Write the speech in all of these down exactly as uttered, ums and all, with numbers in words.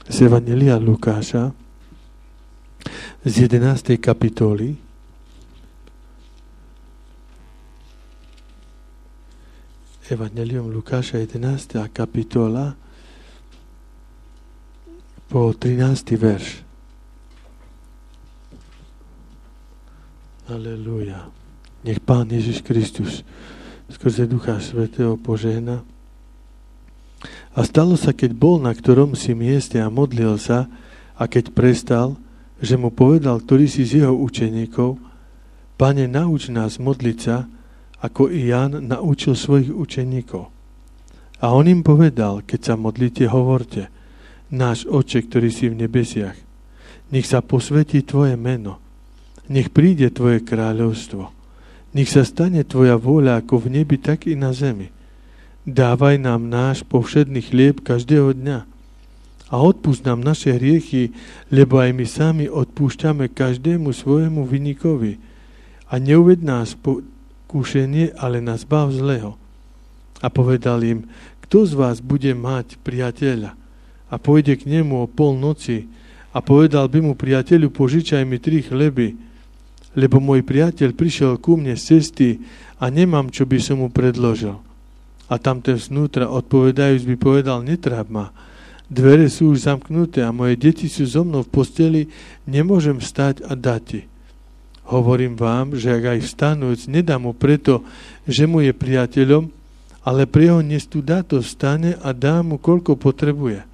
z Evanjelia Lukáša z jedenástej kapitoly. Evangelium Lukáša jedenásta kapitola po trinásty verš. Aleluja. Nech Pán Ježiš Kristus skrze Ducha Svätého požehná. A stalo sa, keď bol na ktorom si mieste a modlil sa, a keď prestal, že mu povedal ktorý si z jeho učeníkov: Pane, nauč nás modliť sa, ako i Ján naučil svojich učeníkov. A on im povedal: keď sa modlíte, hovorte: Náš Otče, ktorý si v nebesiach, nech sa posvätí tvoje meno, nech príde tvoje kráľovstvo, nech sa stane tvoja vôľa ako v nebi, tak i na zemi. Dávaj nám náš povšedný chlieb každého dňa a odpúšť nám naše hriechy, lebo aj my sami odpúšťame každému svojemu viníkovi. A neuved nás po kúšenie, ale nás bav zlého. A povedal im: kto z vás bude mať priateľa a pôjde k nemu o polnoci a povedal by mu: priateľu, požičaj mi tri chleby, lebo môj priateľ prišiel ku mne z cesty a nemám, čo by som mu predložil. A tamten znútra odpovedajúc by povedal: netráb ma, dvere sú už zamknuté a moje deti sú so mnou v posteli, nemôžem vstať a dať ti. Hovorím vám, že ak aj vstanúc, nedá mu preto, že mu je priateľom, ale pre jeho nestu dá to vstane a dá mu, koľko potrebuje.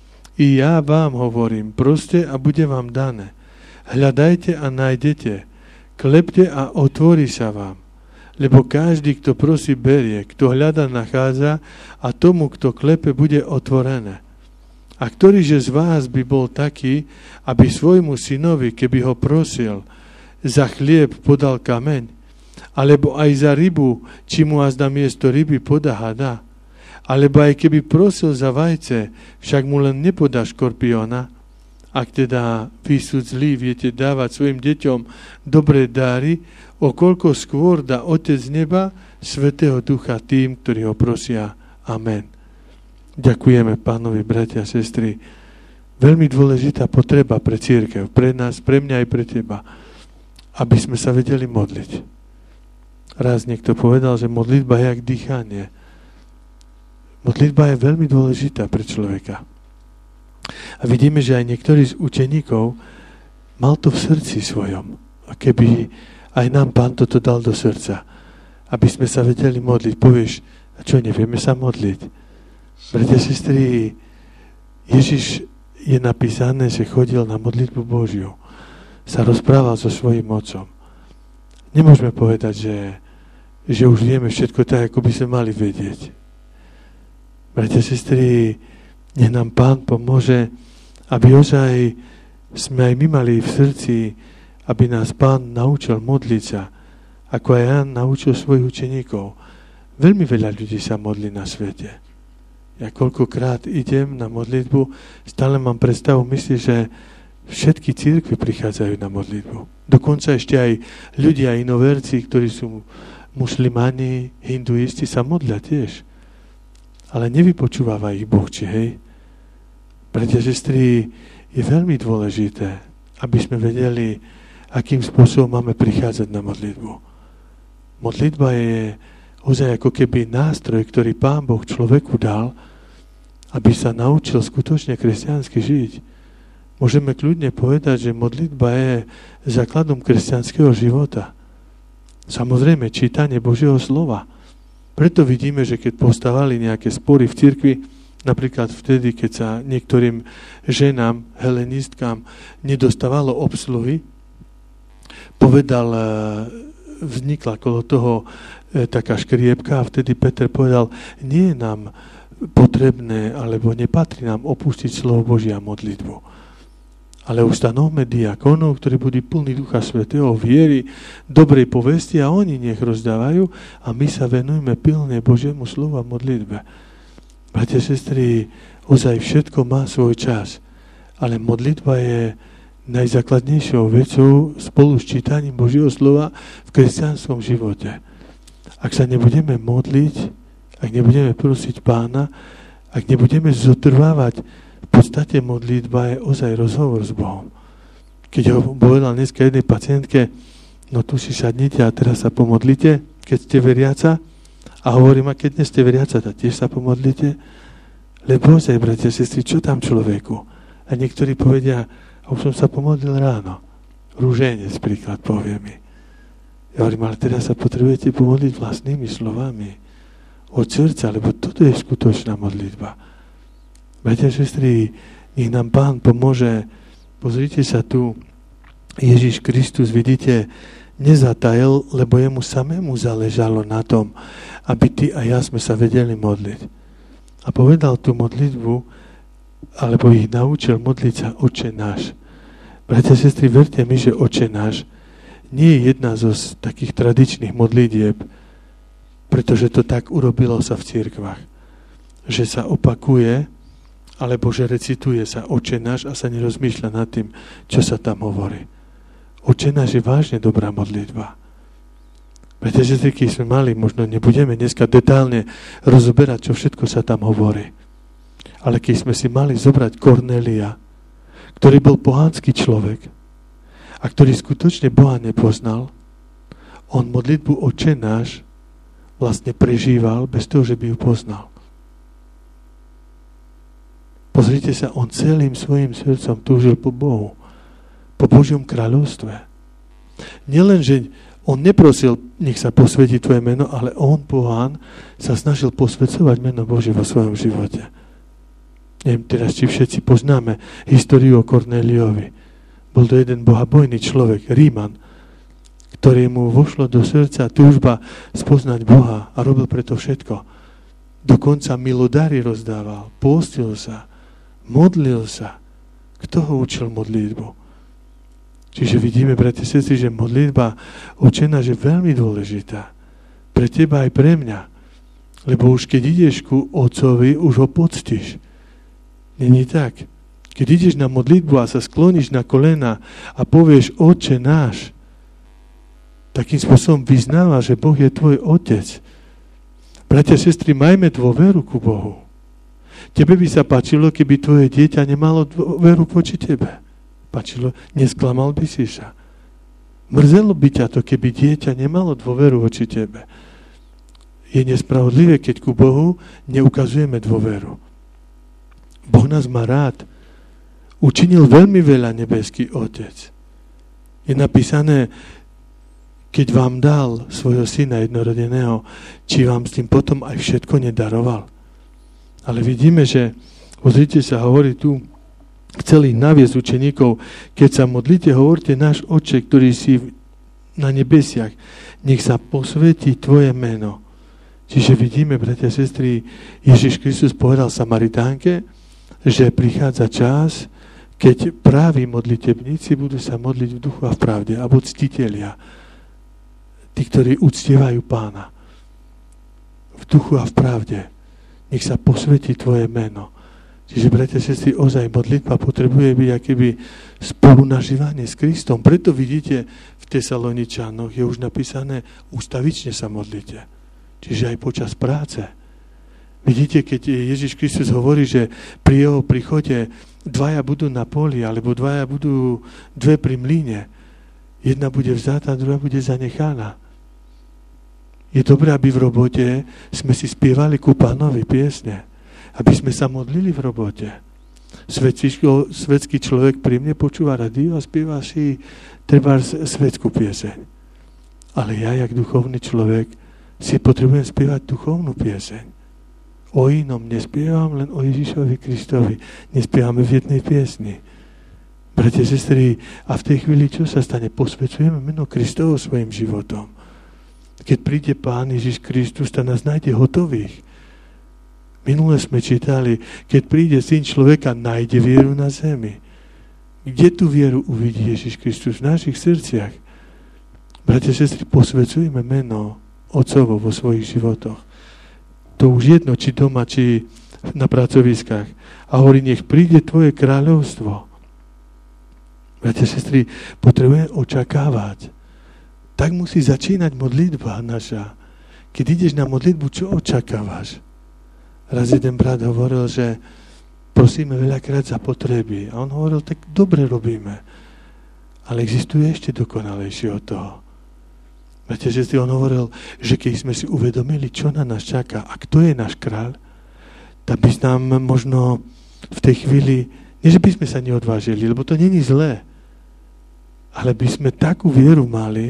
I ja vám hovorím, proste a bude vám dané. Hľadajte a nájdete, klepte a otvorí sa vám. Lebo každý, kto prosí, berie, kto hľada, nachádza a tomu, kto klepe, bude otvorené. A ktorýže z vás by bol taký, aby svojmu synovi, keby ho prosil, za chlieb podal kameň, alebo aj za rybu, či mu azda miesto ryby podá hada, alebo aj keby prosil za vajce, však mu len nepodá škorpióna. Ak teda vy sú zlí, viete dávať svojim deťom dobré dáry, o koľko skôr dá Otec z neba Svätého Ducha tým, ktorí ho prosia. Amen. Ďakujeme Pánovi, bratia a sestry. Veľmi dôležitá potreba pre cirkev, pre nás, pre mňa aj pre teba, aby sme sa vedeli modliť. Raz niekto povedal, že modlitba je jak dýchanie. Modlitba je veľmi dôležitá pre človeka. A vidíme, že aj niektorý z učeníkov mal to v srdci svojom. A keby aj nám Pán toto dal do srdca, aby sme sa vedeli modliť. Povieš: a čo, nevieme sa modliť? Bratia, sestry, Ježiš je napísané, že chodil na modlitbu Božiu. Sa rozprával so svojím otcom. Nemôžeme povedať, že, že už vieme všetko tak, ako by sme mali vedieť. Bratia, sestry, nech nám Pán pomôže, aby ozaj sme aj my mali v srdci, aby nás Pán naučil modliť sa, ako aj Ján naučil svojich učeníkov. Veľmi veľa ľudí sa modlí na svete. Ja koľkokrát idem na modlitbu, stále mám predstavu, myslím, že všetky cirkvi prichádzajú na modlitbu. Dokonca ešte aj ľudia, inoverci, ktorí sú muslimani, hinduisti, sa modlia tiež. Ale nevypočúva ich Boh, či hej? Bratia, sestry, je veľmi dôležité, aby sme vedeli, akým spôsobom máme prichádzať na modlitbu. Modlitba je ozaj ako keby nástroj, ktorý Pán Boh človeku dal, aby sa naučil skutočne kresťansky žiť. Môžeme kľudne povedať, že modlitba je základom kresťanského života. Samozrejme, čítanie Božieho slova. Preto vidíme, že keď postávali nejaké spory v cirkvi, napríklad vtedy, keď sa niektorým ženám, helenistkám, nedostávalo obsluhy, povedal, vznikla kolo toho taká škriepka a vtedy Peter povedal: nie je nám potrebné, alebo nepatrí nám opúštiť slovo Božia modlitbu. Ale ustanovme diakonov, ktorí budú plní Ducha Svätého, viery, dobrej povesti a oni nech rozdávajú a my sa venujeme pilne Božiemu slovu a modlitbe. Bratia, sestry, ozaj všetko má svoj čas, ale modlitba je najzákladnejšou vecou spolu s čítaním Božieho slova v kresťanskom živote. Ak sa nebudeme modliť, ak nebudeme prosiť Pána, ak nebudeme zotrvávať V podstate modlitba je ozaj rozhovor s Bohom. Keď ho povedal dneska jednej pacientke, no tu si sadnite a teraz sa pomodlite, keď ste veriaca. A hovorím, a keď nie ste veriaca, tak tiež sa pomodlite. Lebo ozaj, bratia, sestry, čo tam človeku? A niektorí povedia, a už som sa pomodlil ráno. Rúženec, príklad, povie mi. Ja hovorím, ale teraz sa potrebujete pomodliť vlastnými slovami. Od srdca, lebo toto je skutočná modlitba. Bratia, sestry, nech nám Pán pomôže. Pozrite sa tu, Ježiš Kristus, vidíte, nezatajel, lebo jemu samému záležalo na tom, aby ty a ja sme sa vedeli modliť. A povedal tú modlitbu, alebo ich naučil modliť sa Otče náš. Bratia a sestry, verte mi, že Otče náš nie je jedna zo takých tradičných modlitieb, pretože to tak urobilo sa v cirkvách. Že sa opakuje, alebo že recituje sa Otče náš a sa nerozmýšľa nad tým, čo sa tam hovorí. Otče náš je vážne dobrá modlitba. Pretože keď sme mali, možno nebudeme dneska detálne rozoberať, čo všetko sa tam hovorí. Ale keď sme si mali zobrať Kornélia, ktorý bol pohánsky človek a ktorý skutočne Boha nepoznal, on modlitbu Otče náš vlastne prežíval bez toho, že by ju poznal. Pozrite sa, on celým svojim srdcom túžil po Bohu, po Božom kráľovstve. Nielen, že on neprosil, nech sa posvetí tvoje meno, ale on, pohán, sa snažil posvedcovať meno Božie vo svojom živote. Neviem teraz, či všetci poznáme históriu o Kornéliovi. Bol to jeden bohabojný človek, Ríman, ktorému vošlo do srdca túžba spoznať Boha a robil preto všetko. Dokonca milodary rozdával, postil sa, modlil sa. Kto ho učil modlitbu? Čiže vidíme, bratia a sestry, že modlitba Otče náš je veľmi dôležitá. Pre teba aj pre mňa. Lebo už keď ideš ku Otcovi, už ho poctíš. Není tak. Keď ideš na modlitbu a sa skloníš na kolena a povieš Otče náš, takým spôsobom vyznáva, že Boh je tvoj Otec. Bratia a sestry, majme dôveru ku Bohu. Tebe by sa páčilo, keby tvoje dieťa nemalo dôveru voči tebe. Páčilo, nesklamal by si sa. Mrzelo by ťa to, keby dieťa nemalo dôveru voči tebe. Je nespravodlivé, keď ku Bohu neukazujeme dôveru. Boh nás má rád. Učinil veľmi veľa nebeský Otec. Je napísané, keď vám dal svojho syna jednorodeného, či vám s tým potom aj všetko nedaroval. Ale vidíme, že, pozrite sa, hovorí tu, chceli naviesť učeníkov, keď sa modlíte, hovorte, náš Otče, ktorý si na nebesiach, nech sa posvetí tvoje meno. Čiže vidíme, bratia a sestry, Ježiš Kristus povedal Samaritánke, že prichádza čas, keď právi modlitebníci budú sa modliť v duchu a v pravde, alebo ctitelia, tí, ktorí uctievajú Pána. V duchu a v pravde. Nech sa posvetí tvoje meno. Čiže, bratia a sestry, ozaj modlitba potrebuje byť akéby spolunažívanie s Kristom. Preto vidíte, v Tesaloničanoch je už napísané, ustavične sa modlite. Čiže aj počas práce. Vidíte, keď Ježiš Kristus hovorí, že pri jeho príchode dvaja budú na poli, alebo dvaja budú dve pri mlyne. Jedna bude vzatá, druhá bude zanechaná. Je dobré, aby v robote sme si spievali ku Pánovi piesne. Aby sme sa modlili v robote. Svetský, svetský človek pri mne počúva rádio a spieva si treba svetskú pieseň. Ale ja, jak duchovný človek, si potrebujem spievať duchovnú pieseň. O inom nespievam, len o Ježišovi Kristovi. Nespievame v jednej piesni. Bratia, sestry, a v tej chvíli čo sa stane? Posvedzujeme meno Kristovo svojim životom. Keď príde Pán Ježiš Kristus, tak nás nájde hotových. Minule sme čítali, keď príde Syn človeka, nájde vieru na zemi. Kde tú vieru uvidí Ježiš Kristus? V našich srdciach. Bratia, sestry, posvedzujeme meno Otcovo vo svojich životoch. To už jedno, či doma, či na pracoviskách. A hovorí, nech príde tvoje kráľovstvo. Bratia, sestry, potrebujeme očakávať. Tak musí začínať modlitba naša. Keď ideš na modlitbu, čo očakávaš? Raz jeden brat hovoril, že prosíme veľakrát za potreby. A on hovoril, tak dobre robíme. Ale existuje ešte dokonalejšie od toho. Viete, že on hovoril, že keď sme si uvedomili, čo na nás čaká a kto je náš kráľ, tak by nám možno v tej chvíli, nie že by sme sa neodvážili, lebo to není zlé, ale by sme takú vieru mali,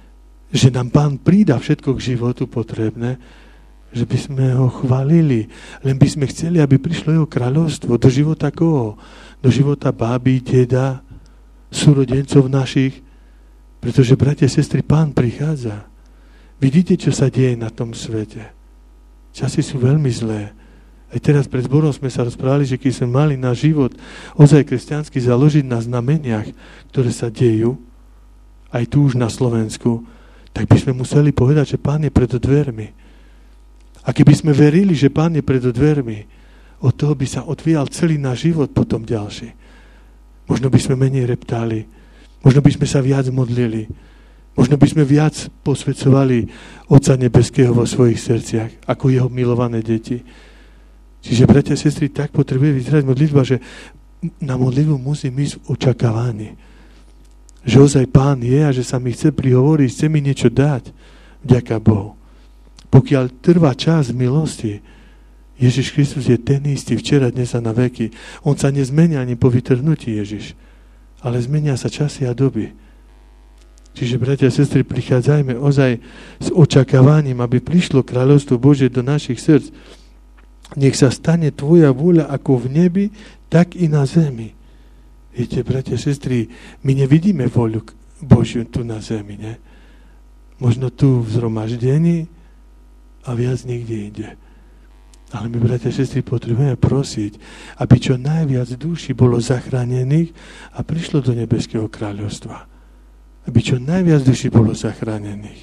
že nám Pán prída všetko k životu potrebné, že by sme ho chválili. Len by sme chceli, aby prišlo jeho kráľovstvo do života koho? Do života báby, deda, súrodencov našich. Pretože, bratia a sestry, Pán prichádza. Vidíte, čo sa deje na tom svete. Časy sú veľmi zlé. Aj teraz pred zborom sme sa rozprávali, že keď sme mali náš život ozaj kresťansky založiť na znameniach, ktoré sa dejú, aj tu už na Slovensku, tak by sme museli povedať, že Pán je pred dvermi. A keby sme verili, že Pán je pred dvermi, od toho by sa odvíjal celý náš život potom ďalší. Možno by sme menej reptali, možno by sme sa viac modlili, možno by sme viac posvedcovali Otca Nebeského vo svojich srdciach, ako jeho milované deti. Čiže, bratia a sestry, tak potrebuje vyzerať modlitba, že na modlitbu musím ísť v očakávaní. Že ozaj Pán je a že sa mi chce prihovoriť, chce mi niečo dať. Vďaka Bohu. Pokiaľ trvá čas milosti, Ježiš Kristus je ten istý včera, dnes a na veky. On sa nezmenia ani po vytrhnutí Ježiš, ale zmenia sa časy a doby. Čiže, bratia a sestry, prichádzajme ozaj s očakávaním, aby prišlo kráľovstvo Božie do našich srdc. Nech sa stane tvoja vôľa ako v nebi, tak i na zemi. Viete, bratia a sestry, my nevidíme voľu Božiu tu na zemi, ne? Možno tu v zhromaždení a viac nikde inde. Ale my, bratia a sestry, potrebujeme prosiť, aby čo najviac duší bolo zachránených a prišlo do nebeského kráľovstva. Aby čo najviac duší bolo zachránených.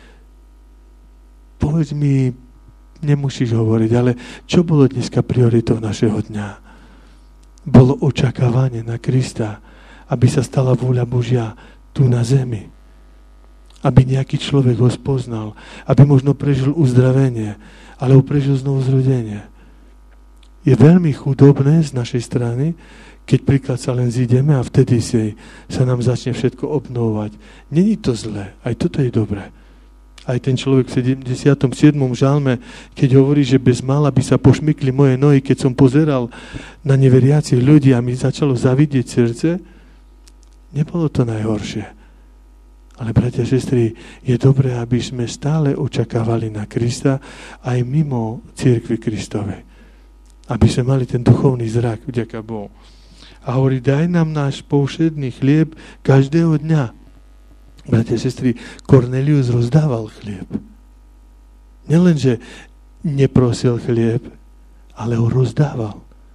Povedz mi, nemusíš hovoriť, ale čo bolo dneska prioritou našeho dňa? Bolo očakávanie na Krista, aby sa stala vôľa Božia tu na zemi. Aby nejaký človek ho spoznal, aby možno prežil uzdravenie, alebo prežil znovu zrodenie. Je veľmi chudobné z našej strany, keď príklad sa len zídeme a vtedy si, sa nám začne všetko obnovovať. Není to zlé, aj toto je dobré. Aj ten človek v sedemdesiatom siedmom žalme, keď hovorí, že bez mála by sa pošmykli moje nohy, keď som pozeral na neveriacich ľudí a mi začalo zavidieť srdce, nebolo to najhoršie. Ale, bratia a sestry, je dobré, aby sme stále očakávali na Krista aj mimo cirkvi Kristovej. Aby sme mali ten duchovný zrak, vďaka Bohu. A hovorí, daj nám náš povšedný chlieb každého dňa. Bratia a sestry, Kornelius rozdával chlieb. Nielenže neprosil chlieb, ale ho rozdával.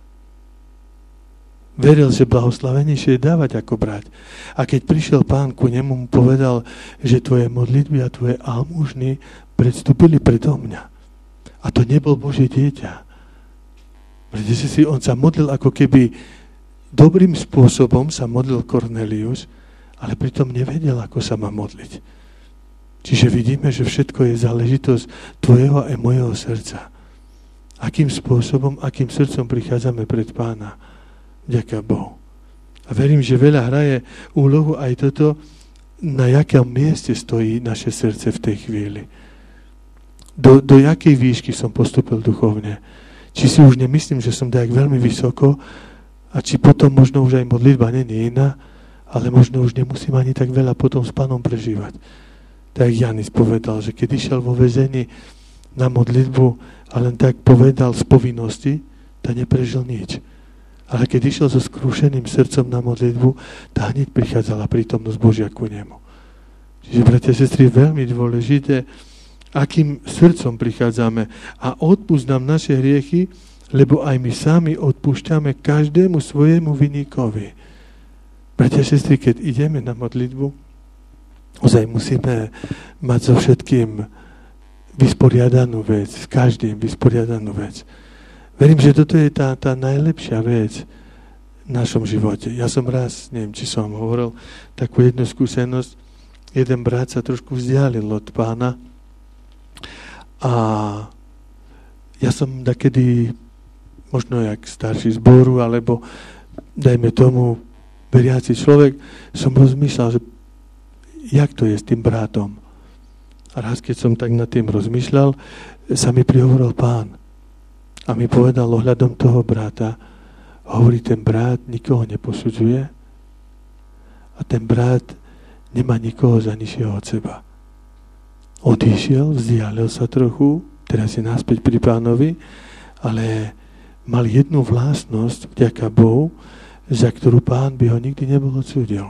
Veril, že blahoslavenejšie je dávať ako brať. A keď prišiel Pán ku nemu, mu povedal, že tvoje modlitby a tvoje almužny predstúpili predo mňa. A to nebol Božie dieťa. Bratia a sestry, on sa modlil ako keby dobrým spôsobom sa modlil Kornelius, ale pritom nevedel, ako sa má modliť. Čiže vidíme, že všetko je záležitosť tvojeho a mojeho srdca. Akým spôsobom, akým srdcom prichádzame pred Pána. Vďaka Bohu. A verím, že veľa hraje úlohu aj toto, na jakom mieste stojí naše srdce v tej chvíli. Do, do jakej výšky som postúpil duchovne. Či si už nemyslím, že som tak veľmi vysoko a či potom možno už aj modlitba nie je iná, ale možno už nemusím ani tak veľa potom s Pánom prežívať. Tak Janis povedal, že keď išiel vo väzení na modlitbu a len tak povedal z povinnosti, tak neprežil nič. Ale keď išiel so skrúšeným srdcom na modlitbu, tak hneď prichádzala prítomnosť Božia ku nemu. Čiže, bratia a sestry, je veľmi dôležité, akým srdcom prichádzame a odpúsť nám naše hriechy, lebo aj my sami odpúšťame každému svojemu viníkovi. Bratia a sestry, keď ideme na modlitbu, ozaj musíme mať so všetkým vysporiadanú vec, s každým vysporiadanú vec. Verím, že toto je tá, tá najlepšia vec v našom živote. Ja som raz, neviem, či som hovoril, takú jednu skúsenosť, jeden brat sa trošku vzdialil od Pána a ja som takedy možno jak starší zboru, alebo dajme tomu veriaci človek, som rozmýšľal, že jak to je s tým bratom. A raz, keď som tak nad tým rozmýšľal, sa mi prihovoril Pán a mi povedal ohľadom toho brata, hovorí, ten brat nikoho neposudzuje a ten brat nemá nikoho za nižšieho od seba. Odišiel, vzdialil sa trochu, teraz je naspäť pri Pánovi, ale mal jednu vlastnosť, vďaka Bohu, za ktorú Pán by ho nikdy nebol odsúdil.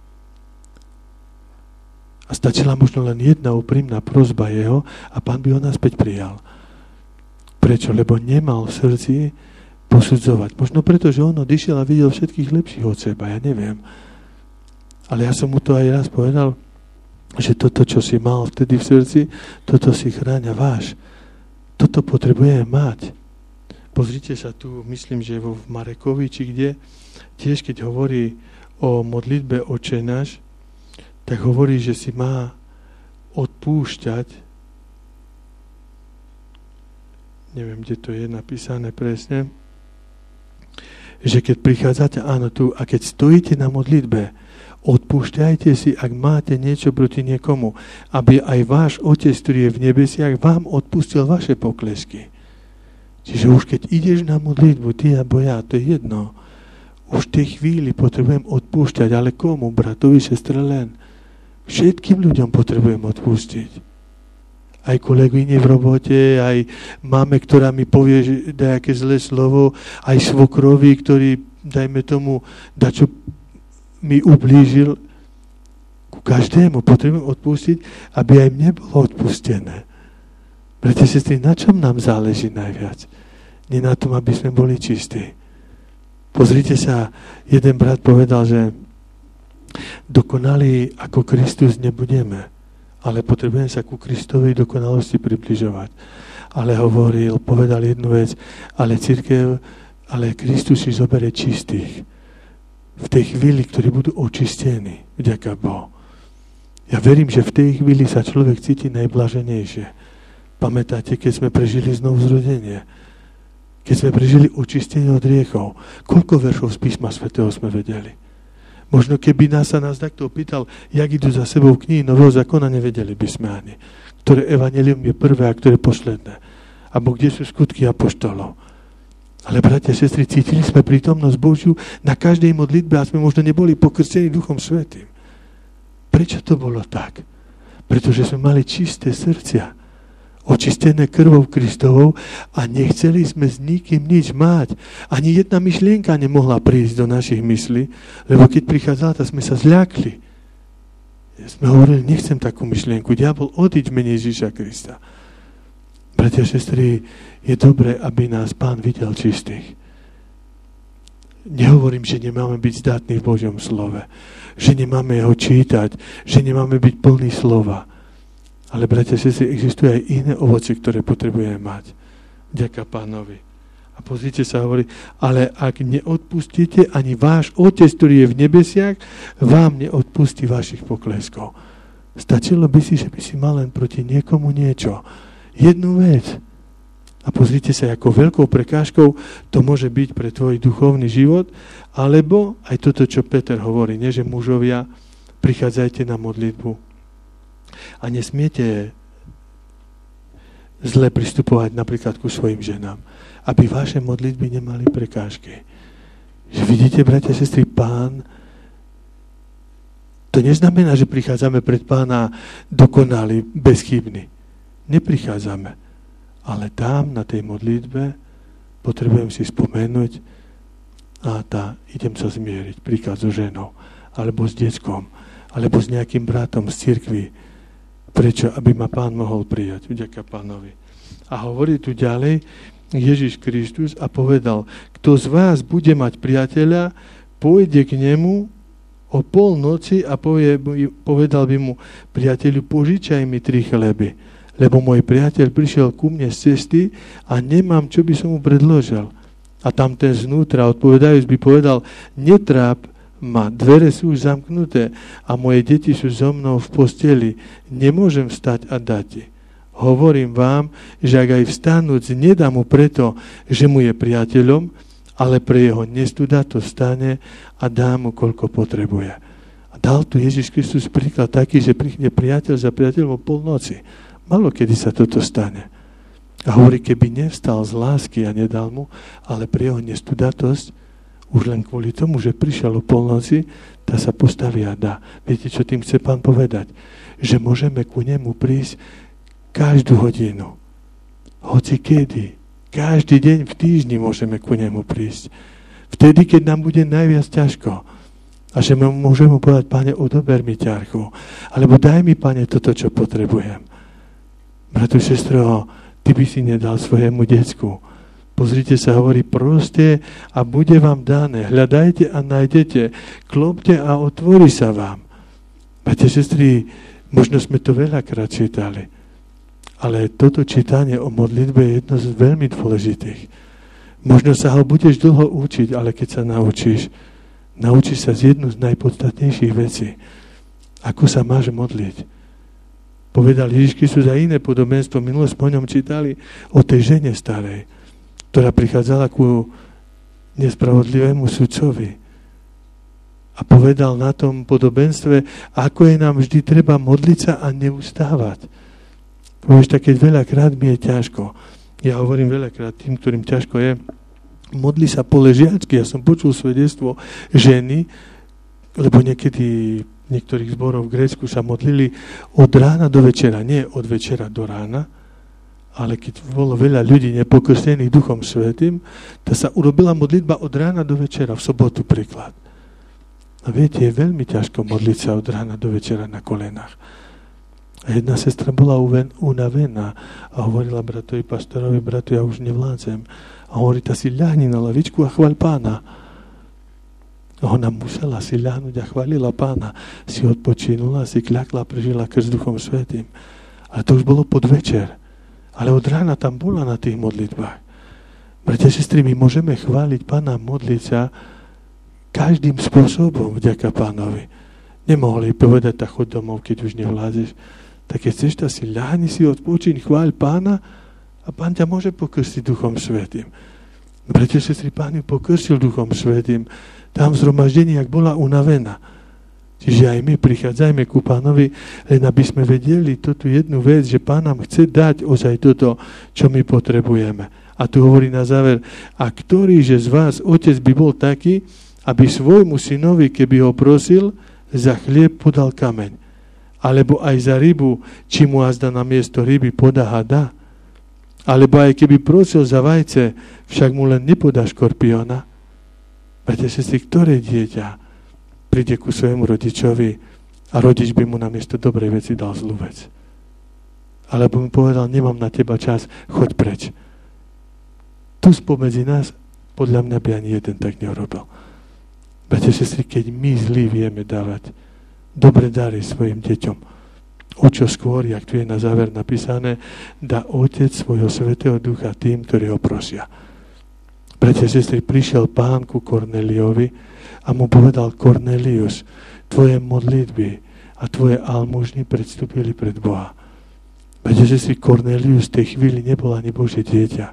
A stačila možno len jedna úprimná prosba jeho a Pán by ho naspäť prijal. Prečo? Lebo nemal v srdci posudzovať. Možno preto, že on odišiel a videl všetkých lepších od seba, ja neviem. Ale ja som mu to aj raz povedal, že toto, čo si mal vtedy v srdci, toto si chráň a váš. Toto potrebujeme mať. Pozrite sa tu, myslím, že vo Marekovi, či kde, tiež keď hovorí o modlitbe Otče náš, tak hovorí, že si má odpúšťať, neviem, kde to je napísané presne, že keď prichádzate, áno, tu, a keď stojíte na modlitbe, odpúšťajte si, ak máte niečo proti niekomu, aby aj váš Otec, ktorý je v nebesiach, vám odpustil vaše poklesky. Čiže už keď ideš na modlitbu, ty alebo ja, to je jedno. Už v tej chvíli potrebujem odpúšťať, ale komu? Bratovi, sestre len. Všetkým ľuďom potrebujem odpustiť. Aj kolegyne v robote, aj máme, ktorá mi povie nejaké zlé slovo, aj svokrovi, ktorý, dajme tomu, dačo mi ublížil. Ku každému potrebujem odpustiť, aby aj mne bolo odpustené. Bratia, sestry, na čom nám záleží najviac? Nie na tom, aby sme boli čistí. Pozrite sa, jeden brat povedal, že dokonalí ako Kristus nebudeme, ale potrebujeme sa ku Kristovej dokonalosti približovať. Ale hovoril, povedal jednu vec, ale cirkev, ale Kristus si zoberie čistých. V tej chvíli, ktorí budú očistení, vďaka Bohu. Ja verím, že v tej chvíli sa človek cíti najblaženejšie. Pamätáte, keď sme prežili znovu zrodenie? Keď sme prežili očistenie od hriechov. Koľko veršov z písma svätého sme vedeli? Možno keby nás sa nás takto opýtal, jak idú za sebou knihy Nového zákona, nevedeli by sme ani. Ktoré evanjelium je prvé a ktoré posledné. Abo kde sú skutky apoštolov. Ale bratia, sestry, cítili sme prítomnosť Božiu na každej modlitbe a sme možno neboli pokrstení Duchom Svätým. Prečo to bolo tak? Pretože sme mali čisté srdcia, očistené krvou Kristovou a nechceli sme s nikým nič mať. Ani jedna myšlienka nemohla prísť do našich myslí, lebo keď prichádzala, tak sme sa zľakli. Sme hovorili, nechcem takú myšlienku. Diabol, odiď v mene Ježiša Krista. Bratia, sestry, je dobré, aby nás Pán videl čistých. Nehovorím, že nemáme byť zdatní v Božom slove, že nemáme ho čítať, že nemáme byť plný slova. Ale, bratia, sestry, existuje aj iné ovocie, ktoré potrebujeme mať. Vďaka Pánovi. A pozrite sa, hovorí, ale ak neodpustíte, ani váš Otec, ktorý je v nebesiach, vám neodpustí vašich pokleskov. Stačilo by si, že by si mal len proti niekomu niečo. Jednu vec. A pozrite sa, ako veľkou prekážkou to môže byť pre tvoj duchovný život, alebo aj toto, čo Peter hovorí, nie, že mužovia, prichádzajte na modlitbu. A nesmiete zle pristupovať napríklad ku svojim ženám, aby vaše modlitby nemali prekážky. Že vidíte, bratia, sestry, Pán, to neznamená, že prichádzame pred Pána dokonali, bezchybní. Neprichádzame. Ale tam, na tej modlitbe, potrebujem si spomenúť a tá, idem sa zmieriť, príklad so ženou, alebo s deckom, alebo s nejakým bratom z cirkvi. Prečo? Aby ma Pán mohol prijať. Vďaka Pánovi. A hovorí tu ďalej Ježiš Kristus a povedal, kto z vás bude mať priateľa, pôjde k nemu o polnoci a povie, povedal by mu, priateľu, požičaj mi tri chleby, lebo môj priateľ prišiel ku mne z cesty a nemám, čo by som mu predložil. A tam ten znútra, odpovedajúc, by povedal, netráp ma, dvere sú už zamknuté a moje deti sú so mnou v posteli. Nemôžem vstať a dať ti. Hovorím vám, že ak aj vstanúc nedá mu preto, že mu je priateľom, ale pre jeho nestuda to stane a dá mu, koľko potrebuje. A dal tu Ježiš Kristus príklad taký, že príde priateľ za priateľom o polnoci. Malo kedy sa toto stane. A hovorí, keby nevstal z lásky a nedal mu, ale pre jeho nestudatosť, už len kvôli tomu, že prišiel o polnoci, tá sa postaví a dá. Viete, čo tým chce Pán povedať? Že môžeme ku nemu prísť každú hodinu. Hoci kedy. Každý deň v týždni môžeme ku nemu prísť. Vtedy, keď nám bude najviac ťažko. A že my môžeme povedať, Pane, odober mi ťarchu. Alebo daj mi, Pane, toto, čo potrebujem. Bratu, sestro, ty by si nedal svojemu decku. Pozrite sa, hovorí, proste a bude vám dané. Hľadajte a nájdete. Klopte a otvorí sa vám. Brate, sestry, možno sme to veľakrát čítali. Ale toto čítanie o modlitbe je jedno z veľmi dôležitých. Možno sa ho budeš dlho učiť, ale keď sa naučíš, naučíš sa z jednu z najpodstatnejších vecí. Ako sa máš modliť. Povedal Ježiš Kristus a iné podobenstvo. Minule sme o ňom čítali o tej žene starej, ktorá prichádzala ku nespravodlivému sudcovi. A povedal na tom podobenstve, ako je nám vždy treba modliť sa a neustávať. Povieš, tak keď veľakrát mi je ťažko. Ja hovorím veľakrát tým, ktorým ťažko je. Modli sa po ležiačky. Ja som počul svedectvo ženy, lebo niekedy v niektorých zboroch v Grécku sa modlili od rána do večera. Nie od večera do rána, ale keď bolo veľa ľudí nepokrstených Duchom Svätým, tak sa urobila modlitba od rána do večera, v sobotu príklad. A viete, je veľmi ťažko modliť sa od rána do večera na kolenách. A jedna sestra bola unavená a hovorila bratovi pastorovi, bratu, ja už nevládzem. A hovorí, tá si ľahni na lavičku a chváľ Pána. A ona musela si ľahnuť a chválila Pána. Si odpočinula, si kľakla, prežila krst Duchom Svätým. Ale to už bolo podvečer. Ale od rána tam bola na tých modlitbách. Bratia, sestry, my môžeme chváliť Pána, modliť sa každým spôsobom vďaka Pánovi. Nemohli povedať, tak choď domov, keď už nevládzeš. Tak keď chceš, si ľahni, si odpočíň, chváľ Pána a Pán ťa môže pokrstiť Duchom Svätým. Bratia, sestry, Pán ju pokrstil Duchom Svätým. Tam v zhromaždení, ak bola unavená. Čiže aj my prichádzajme ku Pánovi, len aby sme vedeli túto jednu vec, že Pán nám chce dať ozaj toto, čo my potrebujeme. A tu hovorí na záver, a ktorý že z vás otec by bol taký, aby svojmu synovi, keby ho prosil, za chlieb podal kameň. Alebo aj za rybu, či mu azda na miesto ryby podá hada. Alebo aj keby prosil za vajce, však mu len nepodá škorpiona. Viete, sestry, ktoré dieťa príde ku svojmu rodičovi a rodič by mu na miesto dobrej veci dal zlú vec. Alebo mu povedal, nemám na teba čas, choď preč. Tu spomedzi nás, podľa mňa by ani jeden tak neurobil. Viete, sestry, keď my zlí vieme dávať dobre dary svojim deťom, o čo skôr, jak tu je na záver napísané, dá Otec svojho Svätého Ducha tým, ktorí ho prosia. Bratia, sestry, prišiel Pán ku Korneliovi a mu povedal, Kornelius, tvoje modlitby a tvoje almužny predstúpili pred Boha. Bratia, sestry, Kornelius v tej chvíli nebol ani Božie dieťa,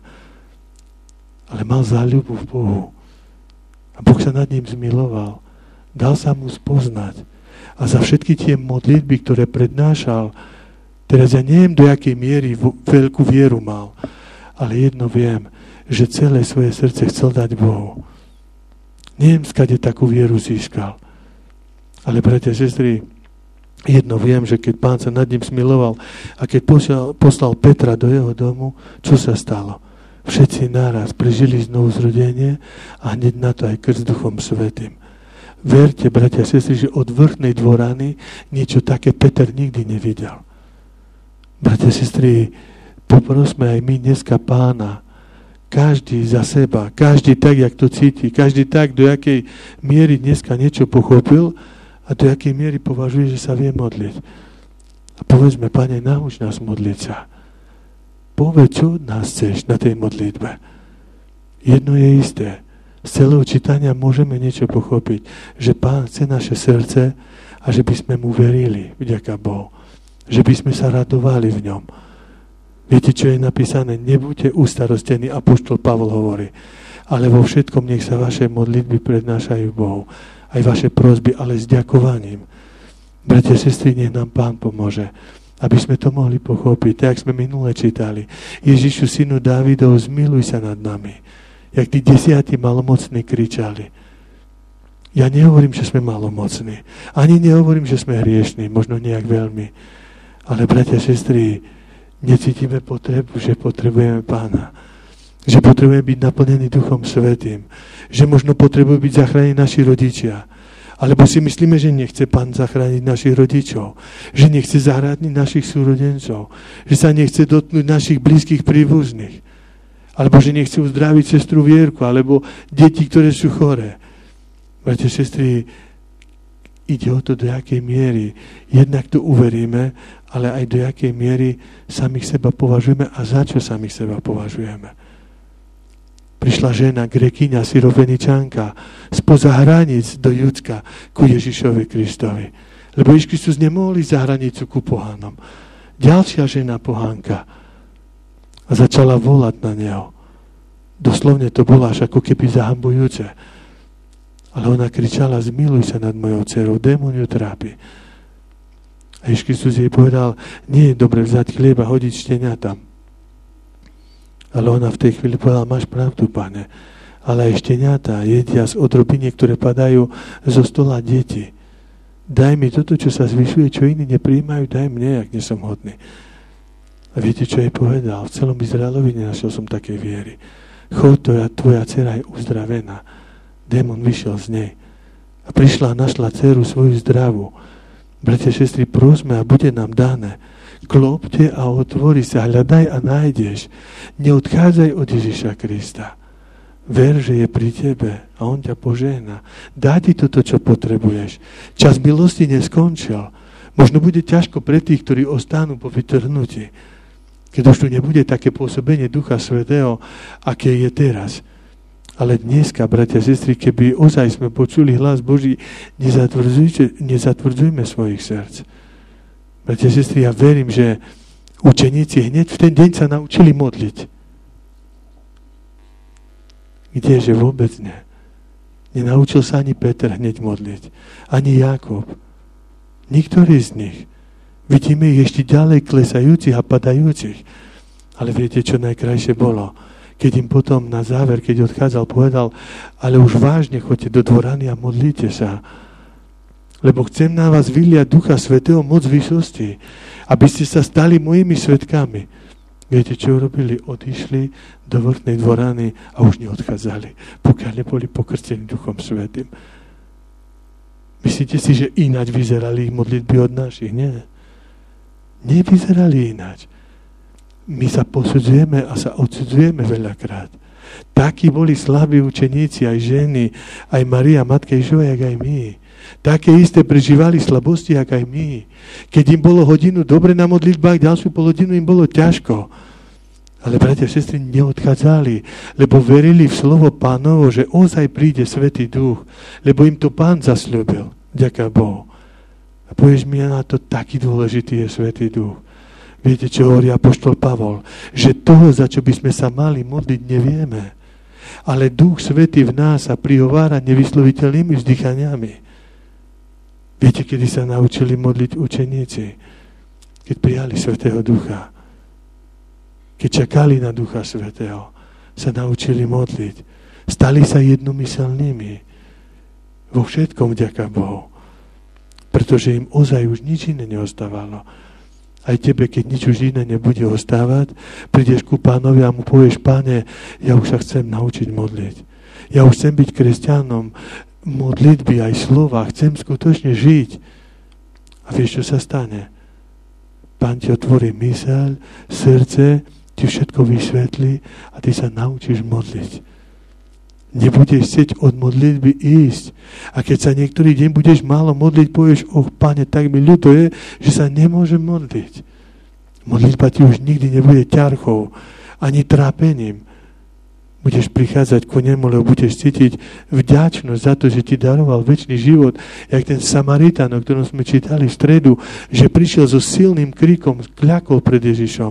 ale mal záľubu v Bohu. A Boh sa nad ním zmiloval. Dal sa mu spoznať. A za všetky tie modlitby, ktoré prednášal, teraz ja neviem, do jakej miery veľkú vieru mal, ale jedno viem, že celé svoje srdce chcel dať Bohu. Neviem, skade takú vieru získal. Ale, bratia, sestry, jedno viem, že keď Pán sa nad ním smiloval a keď poslal, poslal Petra do jeho domu, čo sa stalo? Všetci naraz prežili znovu zrodenie a hneď na to aj krst Duchom Svätým. Verte, bratia a sestry, že od vrchnej dvorany niečo také Peter nikdy nevidel. Bratia a sestry, poprosme aj my dneska Pána, každý za seba, každý tak, jak to cíti, každý tak, do jakej miery dneska niečo pochopil a do jakej miery považuje, že sa vie modliť. A povedzme, Pane, nauč nás modliť sa. Povedz, čo od nás chceš na tej modlitbe. Jedno je isté. Z celého čítania môžeme niečo pochopiť, že Pán chce naše srdce a že by sme mu verili vďaka Bohu. Že by sme sa radovali v ňom. Viete, čo je napísané? Nebuďte ustarostení, apoštol Pavol hovorí. Ale vo všetkom nech sa vaše modlitby prednášajú Bohu. Aj vaše prosby, ale s ďakovaním. Bratia, sestry, nech nám Pán pomôže, aby sme to mohli pochopiť. Tak, jak sme minule čítali. Ježišu, synu Dávidov, zmiluj sa nad nami. Jak tí desiatí malomocní kričali. Ja nehovorím, že sme malomocní. Ani nehovorím, že sme hriešní. Možno nejak veľmi. Ale, bratia, sestry, necítime potrebu, že potrebujeme Pána. Že potrebujeme byť naplnení Duchom Svätým. Že možno potrebujú byť zachránení naši rodičia. Alebo si myslíme, že nechce Pán zachrániť našich rodičov. Že nechce zahrániť našich súrodencov. Že sa nechce dotknúť našich blízkych príbuzných. Alebo že nechce uzdraviť sestru Vierku. Alebo deti, ktoré sú choré. Bratia, sestry, ide o to, do jakej miery jednak to uveríme, ale aj do jakej miery samých seba považujeme a za čo samých seba považujeme. Prišla žena, Grekyňa, Syroveničanka, spoza hraníc do Judska ku Ježišovi Kristovi. Lebo Ježiš Kristus nemohol ísť za hranicu ku pohánom. Ďalšia žena pohánka a začala volať na neho. Doslovne to bolo až ako keby zahambujúce. Ale ona kričala, zmiluj sa nad mojou dcerou, démon ju trápi. A Ježiš Kristus jej povedal, nie je dobre vzať chlieb a hodiť šteniatam. Ale ona v tej chvíli povedala, máš pravdu, Pane, ale aj šteniatá jedia z odrobiniek, ktoré padajú zo stola deti. Daj mi toto, čo sa zvyšuje, čo iní neprijímajú, daj mne, ak nie som hodný. A viete, čo jej povedal? V celom Izraelovi nenašiel som takej viery. Chod, tvoja, tvoja dcera je uzdravená. Démon vyšiel z nej. A prišla a našla dceru svoju zdravú. Bratia, sestry, prosme a bude nám dané. Klopte a otvorí sa, hľadaj a nájdeš. Neodchádzaj od Ježiša Krista. Ver, že je pri tebe a on ťa požehná. Dá ti toto, čo potrebuješ. Čas milosti neskončil. Možno bude ťažko pre tých, ktorí ostanú po vytrhnutí. Keď už tu nebude také pôsobenie Ducha Svätého, aké je teraz. Ale dneska, bratia a sestry, keby ozaj sme počuli hlas Boží, nezatvrdzujme svojich srdc. Bratia a sestry, ja verím, že učeníci hneď v ten deň sa naučili modliť. Kdeže vôbec nie. Nenaučil sa ani Peter hneď modliť. Ani Jákob. Niektorí z nich. Vidíme ich ešte ďalej klesajúcich a padajúcich. Ale viete, čo najkrajšie bolo? Keď im potom na záver, keď odchádzal, povedal, ale už vážne choďte do dvorany a modlite sa. Lebo chcem na vás vyliať Ducha Svätého moc výsosti, aby ste sa stali mojimi svedkami. Viete, čo urobili? Odišli do vrchnej dvorany a už neodchádzali, pokiaľ neboli pokrstení Duchom Svätým. Myslíte si, že ináč vyzerali ich modlitby od našich? Nie. Nevyzerali ináč. My sa posudzujeme a sa odsudzujeme veľakrát. Takí boli slabí učeníci, aj ženy, aj Maria, matka Ježišova, jak aj my. Také isté prežívali slabosti, jak aj my. Keď im bolo hodinu dobre na modlitbách, ďalšiu pol hodinu im bolo ťažko. Ale bratia a sestry neodchádzali, lebo verili v slovo Pánovo, že ozaj príde Svätý Duch, lebo im to Pán zasľúbil. Ďaká Bohu. A povieš mi, na to taký dôležitý je Svätý Duch. Viete, čo hovorí apoštol Pavol? Že toho, za čo by sme sa mali modliť, nevieme. Ale Duch Svätý v nás sa prihovára nevysloviteľnými vzdychaniami. Viete, kedy sa naučili modliť učeníci? Keď prijali Svätého Ducha. Keď čakali na Ducha Svätého, sa naučili modliť. Stali sa jednomyselnými. Vo všetkom vďaka Bohu. Pretože im ozaj už nič iné neostávalo. Aj tebe, keď nič už iné nebude ostávať, prídeš ku Pánovi a mu povieš, Páne, ja už sa chcem naučiť modliť. Ja už chcem byť kresťanom, modlitby aj slova, chcem skutočne žiť. A vieš, čo sa stane? Pán ti otvorí myseľ, srdce, ti všetko vysvetlí a ty sa naučíš modliť. Nebudeš chcieť od modlitby ísť. A keď sa niektorý deň budeš málo modliť, povieš, oh, Pane, tak mi ľúto je, že sa nemôžem modliť. Modlitba ti už nikdy nebude ťarchou, ani trápením. Budeš prichádzať ku nemu, lebo budeš cítiť vďačnosť za to, že ti daroval večný život. Jak ten Samaritán, o ktorom sme čítali v stredu, že prišiel so silným kríkom, kľakol pred Ježišom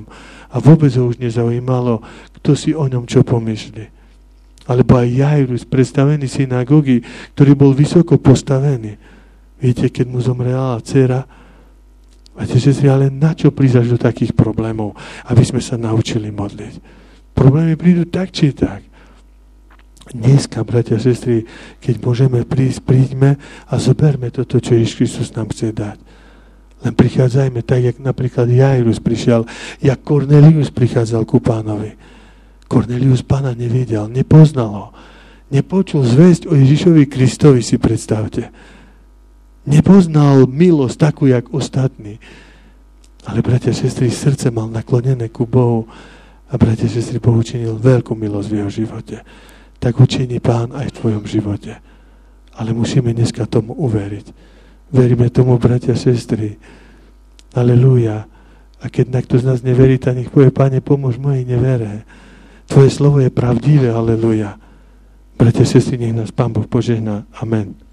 a vôbec ho už nezaujímalo, kto si o ňom čo pomyslí. Alebo aj Jairus, predstavený synagógy, ktorý bol vysoko postavený. Viete, keď mu zomrela dcera, viete, sestry, ale na čo prísť do takých problémov, aby sme sa naučili modliť? Problémy prídu tak, či tak. Dneska, bratia a sestry, keď môžeme prísť, príďme a zoberme toto, čo Ježiš Kristus nám chce dať. Len prichádzajme tak, jak napríklad Jairus prišiel, jak Kornelius prichádzal ku Pánovi. Kornelius Pána nevidel, nepoznal ho. Nepočul zvesť o Ježišovi Kristovi, si predstavte. Nepoznal milosť takú, jak ostatní. Ale, bratia a sestry, srdce mal naklonené ku Bohu a, bratia a sestry, Boh učinil veľkú milosť v jeho živote. Tak učiní Pán aj v tvojom živote. Ale musíme dneska tomu uveriť. Veríme tomu, bratia a sestry. Aleluja. A keď niekto z nás neverí, tak nech povie, Pane, pomôž mojej nevere. Tvoje slovo je pravdivé, aleluja. Bratia a sestry, nech nás Pán Boh požehná. Amen.